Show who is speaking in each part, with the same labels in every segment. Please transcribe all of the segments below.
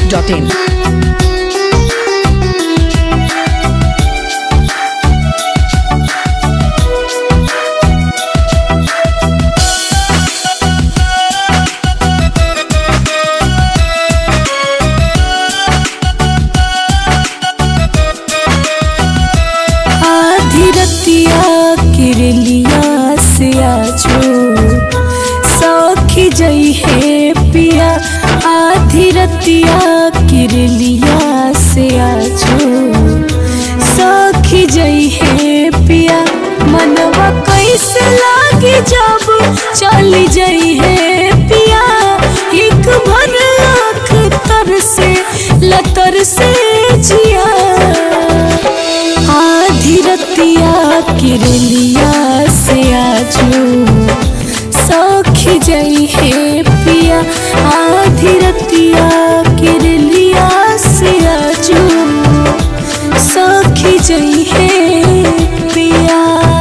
Speaker 1: biharmasti.in।
Speaker 2: रतिया किरलिया से आजो सौखी जई है पिया। आधी रतिया किरलिया से आजो सौखी जई है पिया। मनवा कैसे लागी जब चली जई है पिया। एक भर आँख तर से लतर से जिया। आधी रतिया किरलिया से आजो सौखी जई है पिया। आधी रतिया किरलिया से आजो सौखी जई है पिया।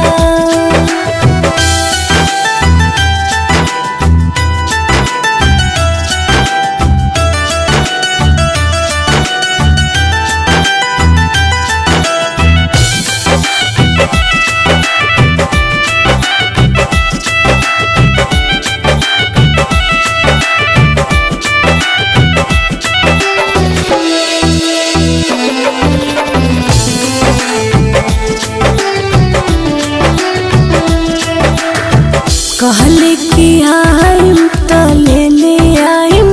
Speaker 2: कहले कि आइम त ले ले आइम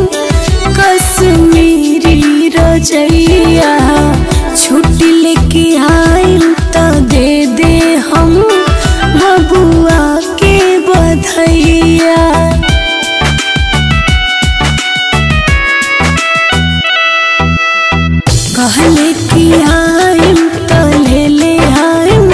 Speaker 2: कश्मीरी रजैया। छुट्टी लेके आइम त दे दे हम बबुआ के बधैया। कहले कि आइम त ले ले आइम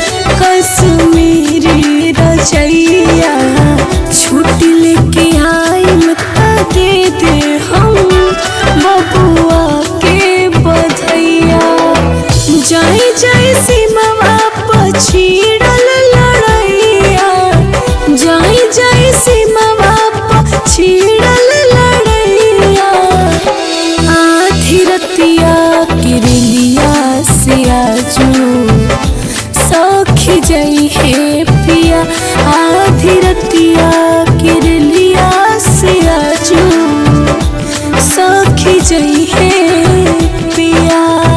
Speaker 2: कश्मीरी रजैया। छुट्टी लेके आइम त दे दे हम बबुआ के बधैया। जाई जाई सीमा पछिड़ल लड़ैया। जाई जाई सीमा पछिड़ल लड़ैया। आधी रतिया किरलिया से आजो सौखी जई है पिया। आधी रतिया किरलिया से आजो सौखी जई है पिया।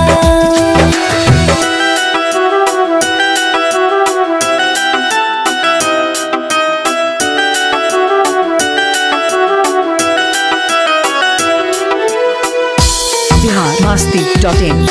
Speaker 1: biharmasti.in।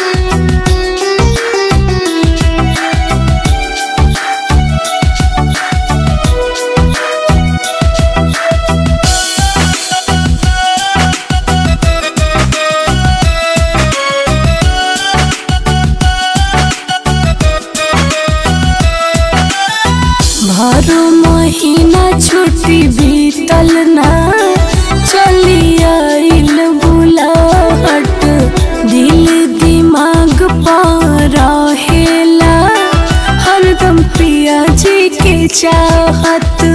Speaker 1: भरो महीना छुट्टी बीतल ना चली आइल बुलाहट। दिल दिमाग पर रहेला हरदम पिया जी के चाहत।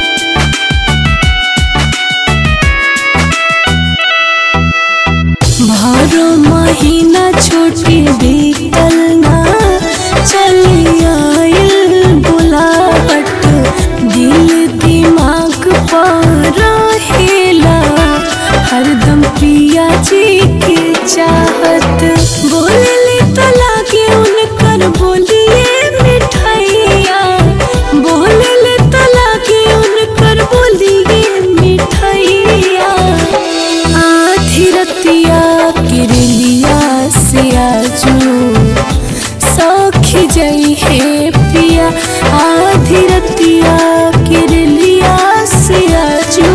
Speaker 1: भरो महीना छुट्टी बीतल ना चली आइल बुलाहट। दिल दिमाग पर रहेला हरदम पिया जी के चाहत। बोले तो लागे उनकर बोलिए मिठाइया। बोले तो लागे उनकर बोलिए मिठाइया। आधी रतिया किरलिया से आजो सौखी जई है पिया। आधी रतिया किरलिया से आजो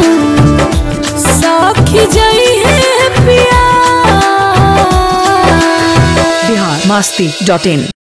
Speaker 1: सौखी जई है पिया। biharmasti.in।